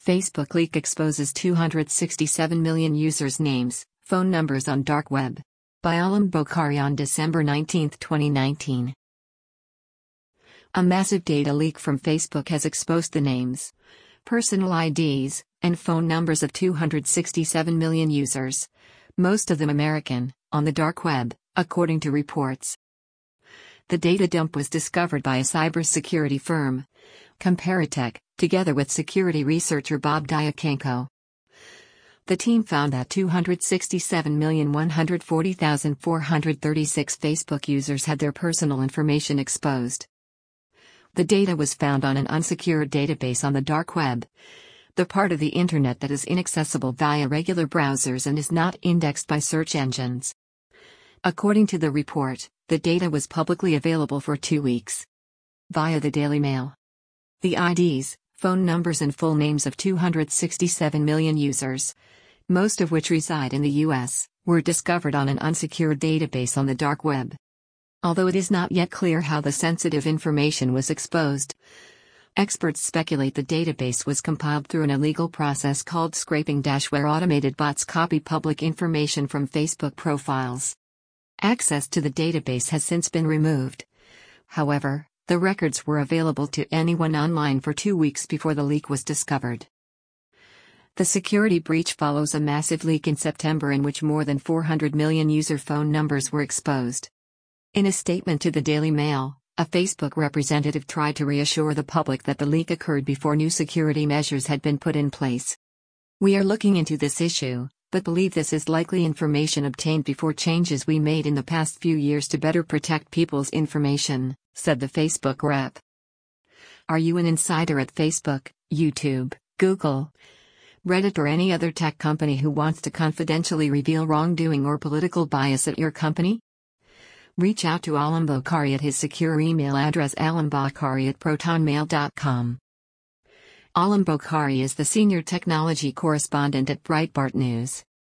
Facebook leak exposes 267 million users' names, phone numbers on dark web. By Alam Bokhari on December 19, 2019. A massive data leak from Facebook has exposed the names, personal IDs, and phone numbers of 267 million users, most of them American, on the dark web, according to reports. The data dump was discovered by a cybersecurity firm, Comparitech, together with security researcher Bob Diakonko. The team found that 267,140,436 Facebook users had their personal information exposed. The data was found on an unsecured database on the dark web, the part of the internet that is inaccessible via regular browsers and is not indexed by search engines. According to the report, the data was publicly available for 2 weeks. Via the Daily Mail. The IDs, phone numbers and full names of 267 million users, most of which reside in the U.S., were discovered on an unsecured database on the dark web. Although it is not yet clear how the sensitive information was exposed, experts speculate the database was compiled through an illegal process called scraping, where automated bots copy public information from Facebook profiles. Access to the database has since been removed. However, the records were available to anyone online for 2 weeks before the leak was discovered. The security breach follows a massive leak in September in which more than 400 million user phone numbers were exposed. In a statement to the Daily Mail, a Facebook representative tried to reassure the public that the leak occurred before new security measures had been put in place. "We are looking into this issue, but believe this is likely information obtained before changes we made in the past few years to better protect people's information," said the Facebook rep. Are you an insider at Facebook, YouTube, Google, Reddit or any other tech company who wants to confidentially reveal wrongdoing or political bias at your company? Reach out to Alam Bokhari at his secure email address alambokhari@protonmail.com. Alam Bokhari is the senior technology correspondent at Breitbart News.